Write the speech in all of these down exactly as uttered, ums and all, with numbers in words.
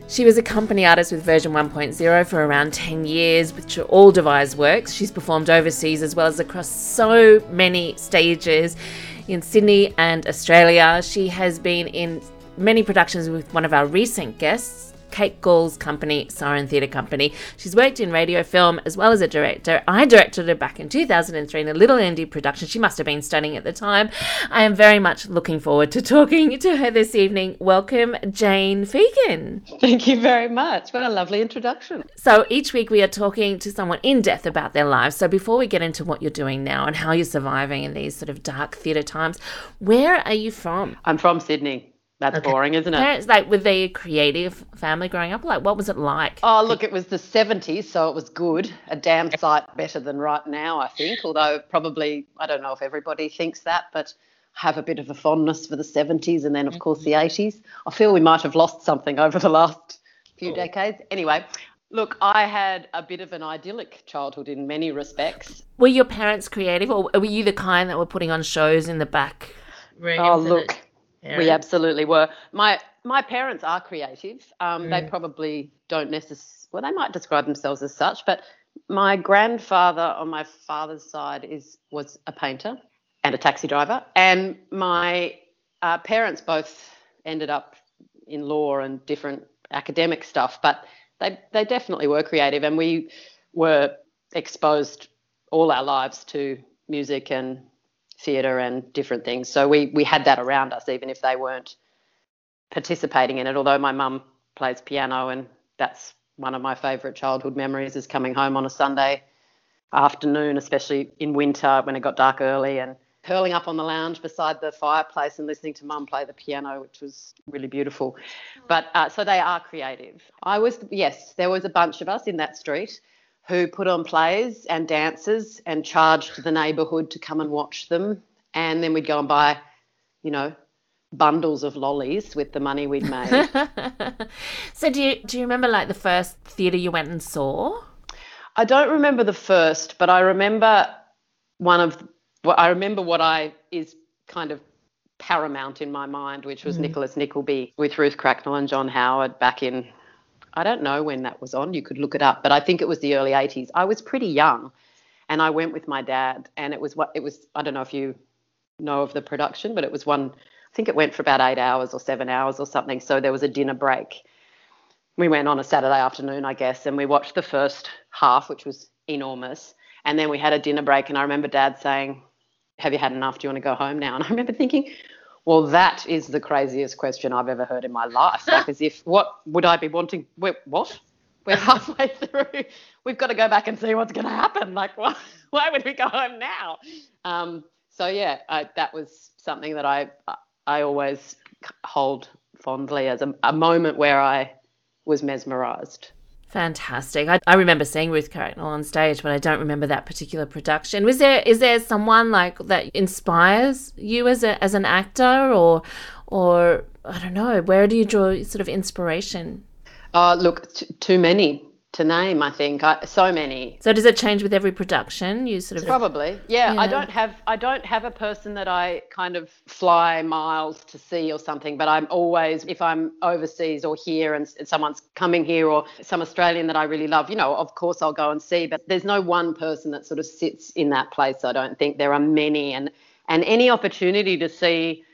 She was a company artist with version one point oh for around ten years, which are all devised works. She's performed overseas as well as across so many stages in Sydney and Australia. She has been in many productions with one of our recent guests, Kate Gall's company, Siren Theatre Company. She's worked in radio, film, as well as a director. I directed her back in two thousand three in a little indie production. She must have been studying at the time. I am very much looking forward to talking to her this evening. Welcome, Jane Fegan. Thank you very much. What a lovely introduction. So each week we are talking to someone in depth about their lives. So before we get into what you're doing now and how you're surviving in these sort of dark theatre times, where are you from? I'm from Sydney. That's okay. Boring, isn't it? Parents, like, were they a creative family growing up? Like, what was it like? Oh, look, it was the seventies, so it was good. A damn sight better than right now, I think, although probably, I don't know if everybody thinks that, but I have a bit of a fondness for the seventies and then, of course, the eighties. I feel we might have lost something over the last few oh. decades. Anyway, look, I had a bit of an idyllic childhood in many respects. Were your parents creative, or were you the kind that were putting on shows in the back rooms? Oh, look. We absolutely were. My my parents are creative. Um, mm. They probably don't necessarily, well, they might describe themselves as such, but my grandfather on my father's side is was a painter and a taxi driver, and my uh, parents both ended up in law and different academic stuff, but they, they definitely were creative, and we were exposed all our lives to music and theatre and different things. So we we had that around us, even if they weren't participating in it, although my mum plays piano, and that's one of my favourite childhood memories, is coming home on a Sunday afternoon, especially in winter when it got dark early, and curling up on the lounge beside the fireplace and listening to mum play the piano, which was really beautiful. But uh, so they are creative. I was, yes, there was a bunch of us in that street who put on plays and dances and charged the neighbourhood to come and watch them. And then we'd go and buy, you know, bundles of lollies with the money we'd made. So do you do you remember, like, the first theatre you went and saw? I don't remember the first, but I remember one of, well, I remember what I is kind of paramount in my mind, which was mm. Nicholas Nickleby with Ruth Cracknell and John Howard back in, I don't know when that was on. You could look it up, but I think it was the early eighties. I was pretty young, and I went with my dad, and it was what it was. I don't know if you know of the production, but it was one. I think it went for about eight hours or seven hours or something. So there was a dinner break. We went on a Saturday afternoon, I guess, and we watched the first half, which was enormous, and then we had a dinner break. And I remember Dad saying, "Have you had enough? Do you want to go home now?" And I remember thinking, well, that is the craziest question I've ever heard in my life. Like, as if, what would I be wanting? Wait, what? We're halfway through. We've got to go back and see what's going to happen. Like, why, why would we go home now? Um, so, yeah, I, that was something that I I always hold fondly as a, a moment where I was mesmerised. Fantastic. I, I remember seeing Ruth Cracknell on stage, but I don't remember that particular production. Was there is there someone like that inspires you as a as an actor, or or I don't know, where do you draw sort of inspiration? Uh, look, t- too many to name, I think. I, so many. So does it change with every production? You sort of Probably. Yeah, yeah. I don't have I don't have a person that I kind of fly miles to see or something, but I'm always, if I'm overseas or here and, and someone's coming here, or some Australian that I really love, you know, of course I'll go and see, but there's no one person that sort of sits in that place. I don't think. There are many, and and any opportunity to see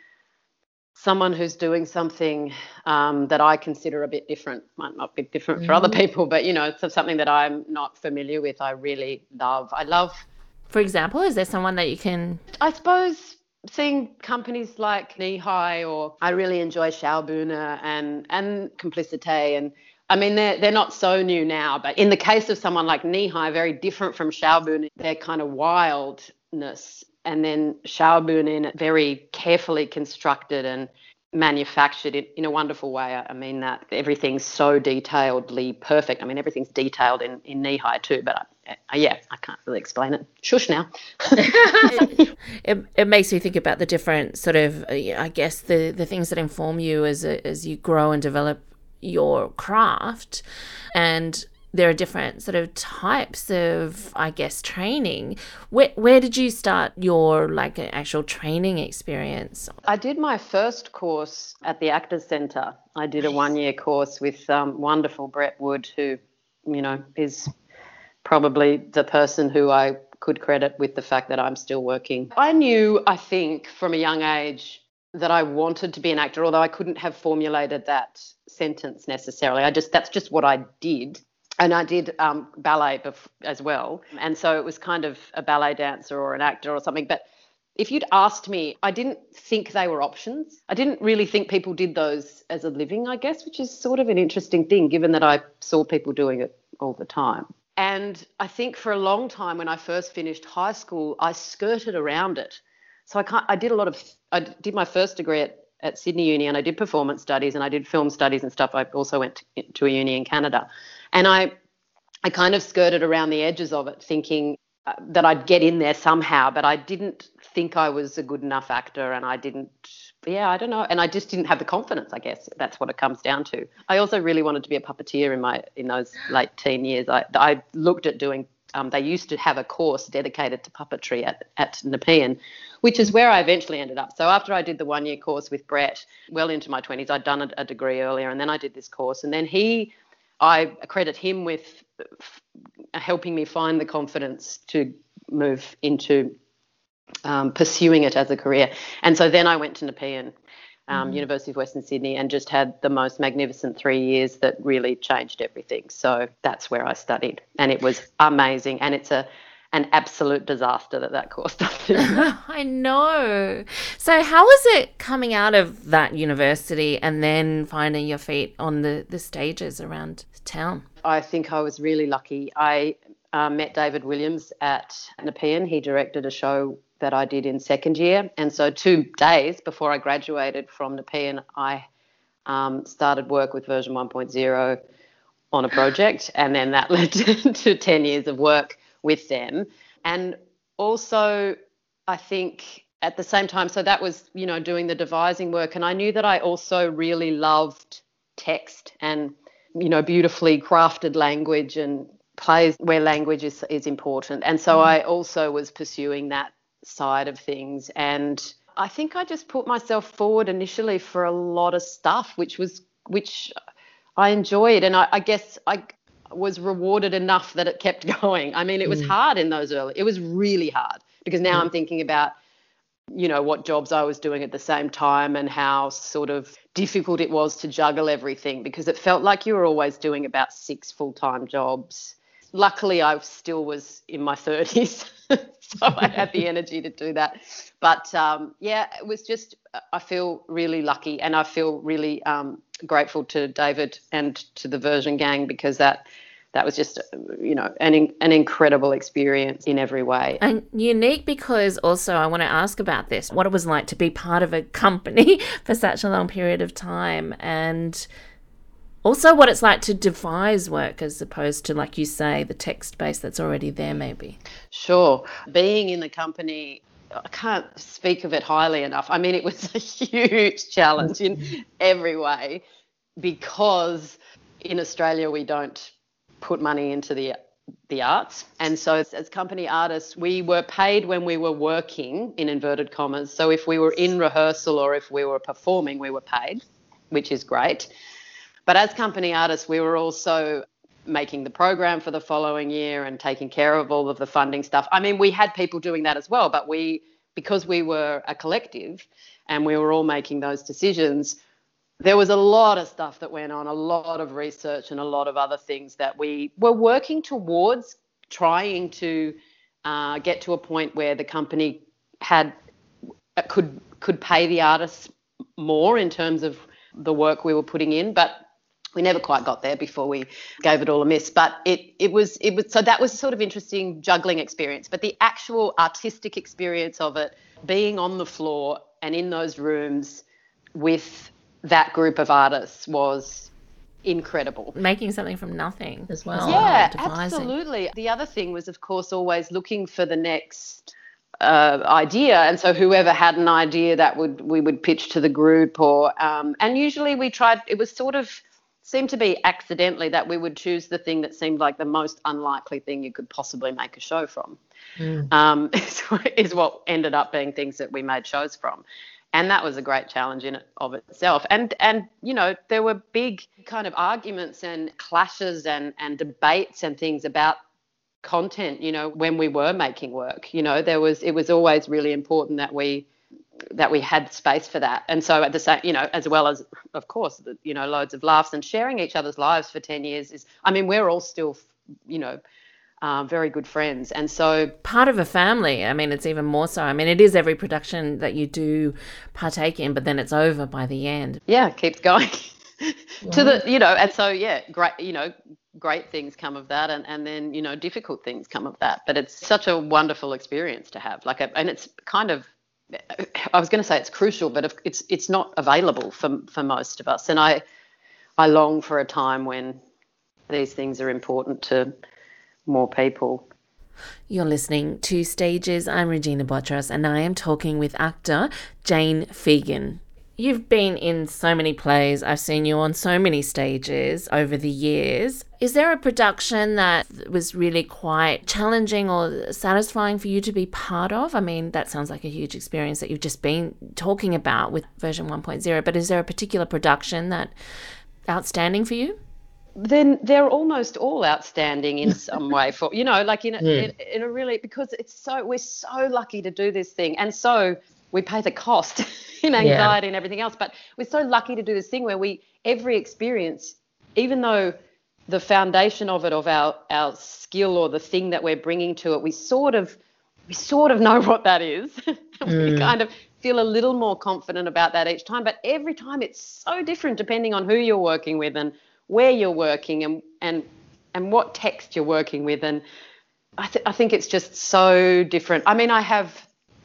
someone who's doing something um, that I consider a bit different, might not be different for mm. other people, but, you know, it's something that I'm not familiar with, I really love. I love... For example, is there someone that you can... I suppose seeing companies like Knee High, or I really enjoy Schaubühne and, and Complicité, and I mean, they're, they're not so new now, but in the case of someone like Knee High, very different from Schaubühne, their kind of wildness, and then Schaubühne in it, very carefully constructed and manufactured in, in a wonderful way. I mean that everything's so detailedly perfect. I mean, everything's detailed in, in Knee High too, but I, I, yeah, I can't really explain it. Shush now. it, it makes me think about the different sort of, I guess, the, the things that inform you as a, as you grow and develop your craft. And there are different sort of types of, I guess, training. Where, where did you start your like actual training experience? I did my first course at the Actors Centre. I did a one-year course with um, wonderful Brett Wood, who, you know, is probably the person who I could credit with the fact that I'm still working. I knew, I think, from a young age that I wanted to be an actor, although I couldn't have formulated that sentence necessarily. I just, that's just what I did. And I did um, ballet bef- as well. And so it was kind of a ballet dancer or an actor or something. But if you'd asked me, I didn't think they were options. I didn't really think people did those as a living, I guess, which is sort of an interesting thing, given that I saw people doing it all the time. And I think for a long time when I first finished high school, I skirted around it. So I can't, I did a lot of, I did my first degree at, at Sydney Uni, and I did performance studies and I did film studies and stuff. I also went to, to a uni in Canada. And I I kind of skirted around the edges of it, thinking uh, that I'd get in there somehow, but I didn't think I was a good enough actor, and I didn't, yeah, I don't know. And I just didn't have the confidence, I guess. That's what it comes down to. I also really wanted to be a puppeteer in my in those late teen years. I, I looked at doing, um, they used to have a course dedicated to puppetry at, at Nepean, which is where I eventually ended up. So after I did the one-year course with Brett, well into my twenties, I'd done a, a degree earlier, and then I did this course, and then he... I credit him with helping me find the confidence to move into um, pursuing it as a career. And so then I went to Nepean, um, mm-hmm. University of Western Sydney, and just had the most magnificent three years that really changed everything. So that's where I studied, and it was amazing. And it's a an absolute disaster that that course doesn't. I know. So how was it coming out of that university and then finding your feet on the, the stages around town? I think I was really lucky. I uh, met David Williams at Nepean. He directed a show that I did in second year. And so two days before I graduated from Nepean, I um, started work with version one point oh on a project, and then that led to, to ten years of work with them. And also, I think at the same time, so that was, you know, doing the devising work, and I knew that I also really loved text and, you know, beautifully crafted language and plays where language is, is important. And so mm. I also was pursuing that side of things. And I think I just put myself forward initially for a lot of stuff, which was, which I enjoyed. And I, I guess I was rewarded enough that it kept going. I mean, it was mm. hard in those early, it was really hard, because now mm. I'm thinking about, you know, what jobs I was doing at the same time and how sort of difficult it was to juggle everything, because it felt like you were always doing about six full-time jobs. Luckily, I still was in my thirties, so I had the energy to do that. But, um, yeah, it was just, I feel really lucky, and I feel really um, grateful to David and to the Version gang, because that that was just, you know, an an incredible experience in every way. And unique, because also I want to ask about this, what it was like to be part of a company for such a long period of time, and also what it's like to devise work as opposed to, like you say, the text base that's already there maybe. Sure. Being in the company, I can't speak of it highly enough. I mean, it was a huge challenge in every way, because in Australia we don't put money into the the arts. And so as, as company artists, we were paid when we were working, in inverted commas. So if we were in rehearsal or if we were performing, we were paid, which is great. But as company artists, we were also making the program for the following year and taking care of all of the funding stuff. I mean, we had people doing that as well, but we, because we were a collective and we were all making those decisions, there was a lot of stuff that went on, a lot of research and a lot of other things that we were working towards, trying to uh, get to a point where the company had could could pay the artists more in terms of the work we were putting in, but we never quite got there before we gave it all a miss. But it it was it was so that was a sort of interesting juggling experience. But the actual artistic experience of it, being on the floor and in those rooms with that group of artists, was incredible. Making something from nothing as well. Yeah, absolutely. The other thing was, of course, always looking for the next uh, idea. And so whoever had an idea, that would we would pitch to the group, or um, and usually we tried, it was sort of seemed to be accidentally that we would choose the thing that seemed like the most unlikely thing you could possibly make a show from. Mm. Um, is, is what ended up being things that we made shows from. And that was a great challenge in it of itself. And, and you know, there were big kind of arguments and clashes and, and debates and things about content, you know, when we were making work. You know, there was it was always really important that we that we had space for that. And so at the same, you know, as well as, of course, the, you know, loads of laughs and sharing each other's lives for ten years is, I mean, we're all still, you know, Uh, very good friends. And so part of a family. I mean, it's even more so. I mean, it is every production that you do partake in, but then it's over by the end. Yeah, it keeps going. Yeah. To the, you know, and so, yeah, great, you know, great things come of that. And, and then, you know, difficult things come of that. But it's such a wonderful experience to have. Like, a, and it's kind of, I was going to say it's crucial, but it's it's not available for for most of us. And I, I long for a time when these things are important to more people. You're listening to Stages. I'm Regina Botras and I am talking with actor Jane Fegan. You've been in so many plays. I've seen you on so many stages over the years. Is there a production that was really quite challenging or satisfying for you to be part of? I mean, that sounds like a huge experience that you've just been talking about with version one point oh, but is there a particular production that outstanding for you? Then they're almost all outstanding in some way for, you know, like in a, yeah. in, in a really, because it's so, we're so lucky to do this thing. And so we pay the cost in anxiety yeah. and everything else, but we're so lucky to do this thing where we, every experience, even though the foundation of it, of our, our skill or the thing that we're bringing to it, we sort of, we sort of know what that is. mm. We kind of feel a little more confident about that each time, but every time it's so different depending on who you're working with and where you're working and and and what text you're working with. And I, th- I think it's just so different. I mean, I have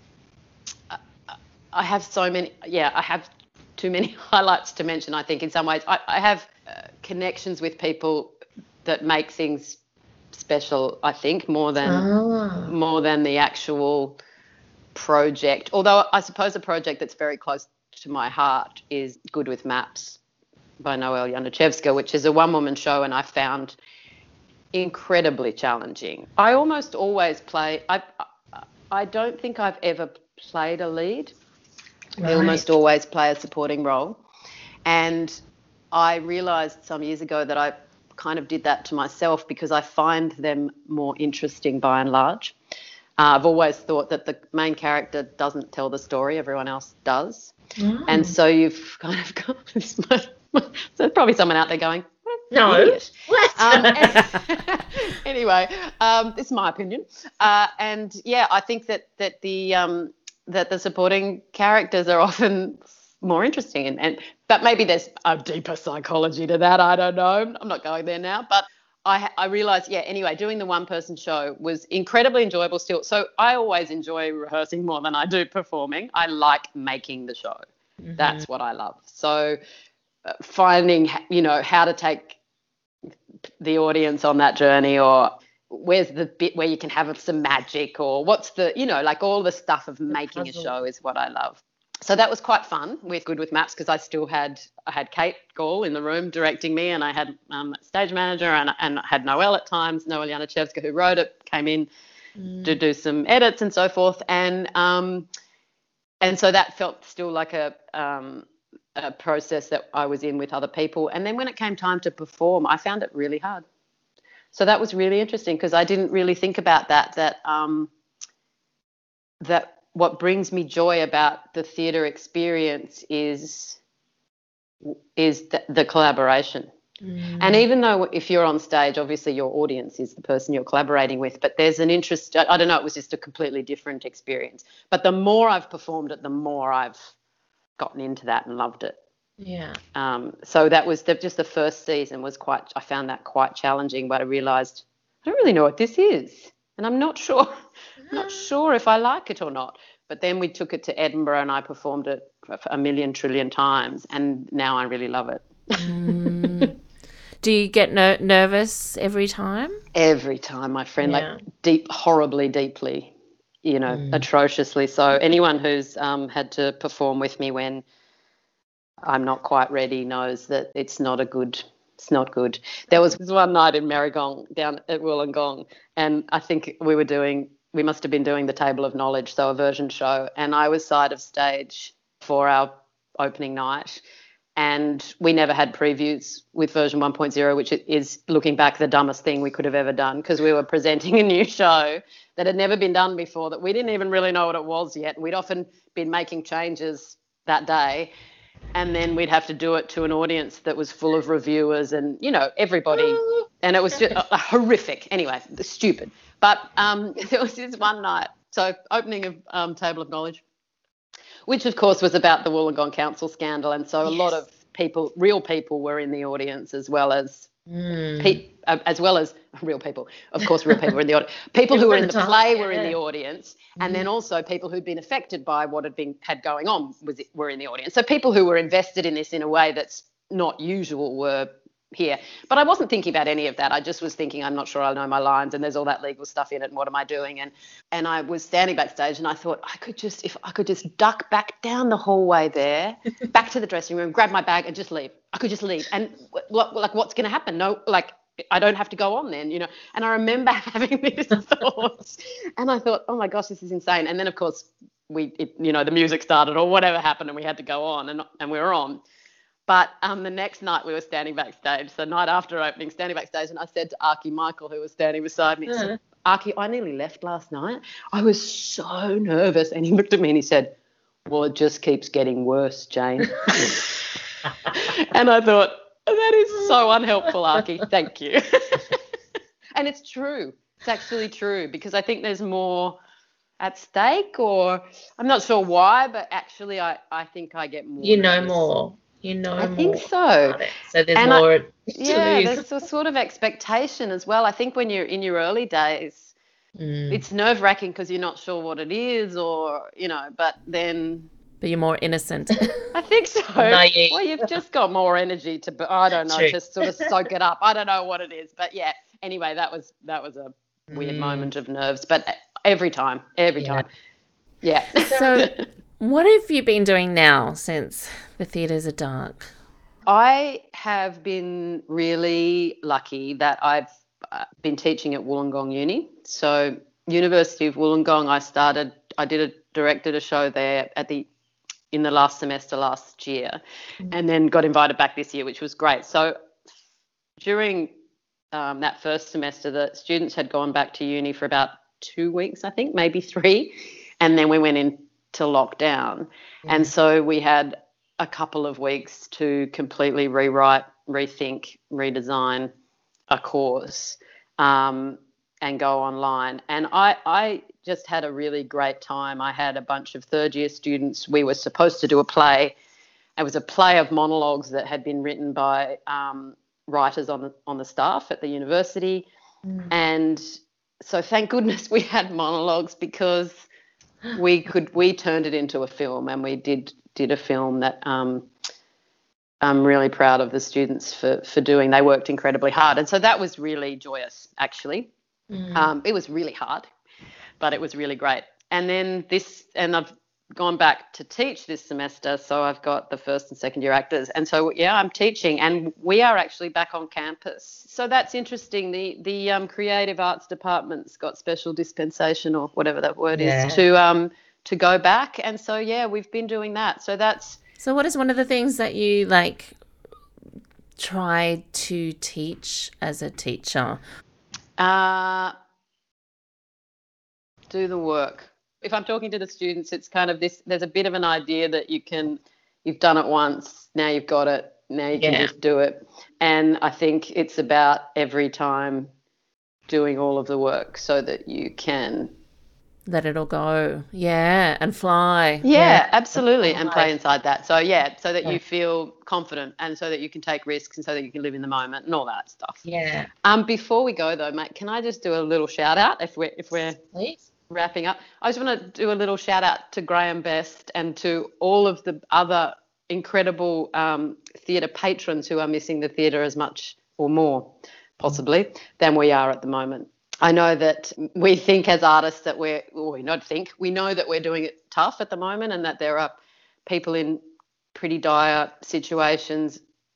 I have so many, yeah, I have too many highlights to mention, I think, in some ways. I, I have uh, connections with people that make things special, I think, more than oh. more than the actual project. Although I suppose a project that's very close to my heart is Good with Maps by Noelle Januszewska, which is a one-woman show, and I found incredibly challenging. I almost always play, I I don't think I've ever played a lead. Right. I almost always play a supporting role. And I realised some years ago that I kind of did that to myself because I find them more interesting by and large. Uh, I've always thought that the main character doesn't tell the story, everyone else does. Mm. And so you've kind of got this... So there's probably someone out there going, no. What? Um, anyway, um, it's my opinion. Uh, and yeah, I think that that the um, that the supporting characters are often more interesting, and, and but maybe there's a deeper psychology to that. I don't know. I'm not going there now, but I I realised, yeah. Anyway, doing the one person show was incredibly enjoyable still. So I always enjoy rehearsing more than I do performing. I like making the show. Mm-hmm. That's what I love. So. Finding, you know, how to take the audience on that journey, or where's the bit where you can have some magic, or what's the, you know, like all the stuff of making a show is what I love. So that was quite fun with Good with Maps because I still had, I had Kate Gall in the room directing me, and I had um, a stage manager, and, and I had Noelle at times, Noelle Januszewska, who wrote it, came in mm. to do some edits and so forth. And, um, and so that felt still like a, um, a process that I was in with other people. And then when it came time to perform, I found it really hard. So that was really interesting because I didn't really think about that, that um, that what brings me joy about the theatre experience is is the, the collaboration. Mm. And even though if you're on stage, obviously your audience is the person you're collaborating with, but there's an interest, I, I don't know, it was just a completely different experience. But the more I've performed it, the more I've gotten into that and loved it. Yeah. Um, so that was the, just the first season was quite, I found that quite challenging, but I realised I don't really know what this is, and I'm not sure, not sure if I like it or not. But then we took it to Edinburgh and I performed it a million trillion times, and now I really love it. Mm. Do you get ner- nervous every time? Every time, my friend, yeah. like deep, horribly, deeply. You know, mm. atrociously so. Anyone who's um, had to perform with me when I'm not quite ready knows that it's not a good It's not good. There was one night in Marigong down at Wollongong, and I think we were doing, we must have been doing the Table of Knowledge, so a version show, and I was side of stage for our opening night, and we never had previews with version one point oh, which is, looking back, the dumbest thing we could have ever done, because we were presenting a new show that had never been done before, that we didn't even really know what it was yet. We'd often been making changes that day, and then we'd have to do it to an audience that was full of reviewers and, you know, everybody, and it was just uh, horrific. Anyway, stupid. But um, there was this one night, so opening of um, Table of Knowledge, which of course was about the Wollongong Council scandal, and so yes. a lot of people, real people, were in the audience, as well as mm. pe- uh, as well as real people. Of course, real people were in the audience. People who were in the play were in the audience, and mm. then also people who'd been affected by what had been had going on was were in the audience. So people who were invested in this in a way that's not usual were here. But I wasn't thinking about any of that. I just was thinking, I'm not sure I know my lines, and there's all that legal stuff in it, and what am I doing? And and I was standing backstage, and I thought, I could just, if I could just duck back down the hallway there, back to the dressing room, grab my bag and just leave. I could just leave. And what, like, what's going to happen? No, like, I don't have to go on then, you know. And I remember having these thoughts, and I thought, oh my gosh, this is insane. And then of course we, it, you know, the music started or whatever happened, and we had to go on, and and we were on. But um, the next night we were standing backstage, so night after opening, standing backstage, and I said to Archie Michael, who was standing beside me, I said, Archie, I nearly left last night. I was so nervous. And he looked at me and he said, well, it just keeps getting worse, Jane. And I thought, that is so unhelpful, Archie. Thank you. And it's true. It's actually true, because I think there's more at stake, or I'm not sure why, but actually I, I think I get more. You know nervous. more. You know I more think so. So there's and more I, to yeah, lose. there's a sort of expectation as well. I think when you're in your early days, mm. it's nerve-wracking because you're not sure what it is, or, you know, but then... But you're more innocent. I think so. Naive. Well, you've just got more energy to, I don't know, True. just sort of soak it up. I don't know what it is. But, yeah, anyway, that was that was a weird mm. moment of nerves. But every time, every yeah. time. Yeah. So what have you been doing now since the theatres are dark? I have been really lucky that I've uh, been teaching at Wollongong Uni. So University of Wollongong, I started, I did a, directed a show there at the in the last semester last year, mm. and then got invited back this year, which was great. So during um, that first semester, the students had gone back to uni for about two weeks, I think, maybe three, and then we went into lockdown. Mm. And so we had a couple of weeks to completely rewrite, rethink, redesign a course um, and go online. And I, I just had a really great time. I had a bunch of third year students. We were supposed to do a play. It was a play of monologues that had been written by um, writers on the, on the staff at the university. Mm. And so thank goodness we had monologues, because we could, we turned it into a film, and we did did a film that um, I'm really proud of the students for, for doing. They worked incredibly hard. And so that was really joyous, actually. Mm. Um, it was really hard, but it was really great. And then this, and I've gone back to teach this semester, so I've got the first and second year actors. And so, yeah, I'm teaching, and we are actually back on campus. So that's interesting. The the um, creative arts department's got special dispensation, or whatever that word yeah. is, to um to go back. And so, yeah, we've been doing that. So that's... So what is one of the things that you, like, try to teach as a teacher? Uh, do the work. If I'm talking to the students, it's kind of this, there's a bit of an idea that you can, you've done it once, now you've got it, now you can yeah. just do it. And I think it's about every time doing all of the work so that you can... Let it all go. Yeah, and fly. Yeah, yeah. absolutely, and play inside that. So, yeah, so that yeah. you feel confident, and so that you can take risks, and so that you can live in the moment and all that stuff. Yeah. Um, before we go, though, mate, can I just do a little shout-out if we're, if we're Please. wrapping up? I just want to do a little shout-out to Graham Best and to all of the other incredible um, theatre patrons who are missing the theatre as much or more, possibly, than we are at the moment. I know that we think as artists that we're, or we not think, we know that we're doing it tough at the moment, and that there are people in pretty dire situations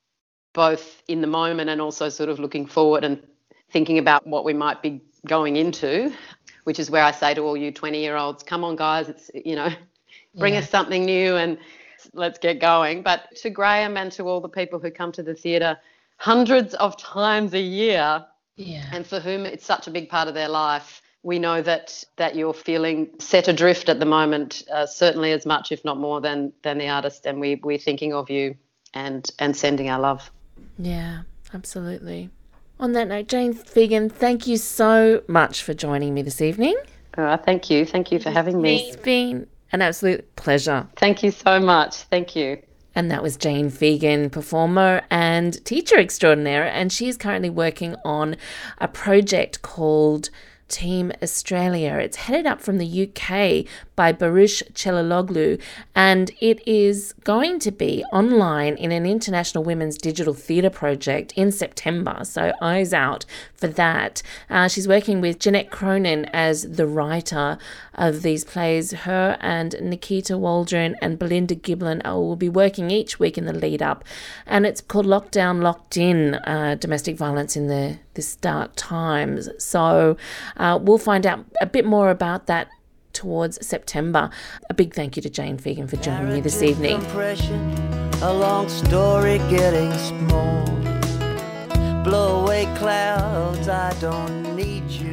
both in the moment and also sort of looking forward and thinking about what we might be going into, which is where I say to all you twenty-year-olds, come on, guys, it's, you know, bring Yeah. us something new and let's get going. But to Graham and to all the people who come to the theatre hundreds of times a year, Yeah. and for whom it's such a big part of their life, we know that that you're feeling set adrift at the moment, uh, certainly as much, if not more, than than the artist, and we, we're thinking of you and, and sending our love. Yeah, absolutely. On that note, Jane Fegan, thank you so much for joining me this evening. Uh, thank you. Thank you for having me. It's been an absolute pleasure. Thank you so much. Thank you. And that was Jane Fegan, performer and teacher extraordinaire. And she is currently working on a project called Team Australia. It's headed up from the U K by Baruch Chelaloglu, and it is going to be online in an international women's digital theatre project in September, so eyes out for that. Uh, she's working with Jeanette Cronin as the writer of these plays. Her and Nikita Waldron and Belinda Giblin uh, will be working each week in the lead up, and it's called Lockdown Locked In, uh, Domestic Violence in the This Dark Times. So uh, we'll find out a bit more about that towards September. A big thank you to Jane Fegan for joining me this evening. A long story getting small. Blow away clouds, I don't need you.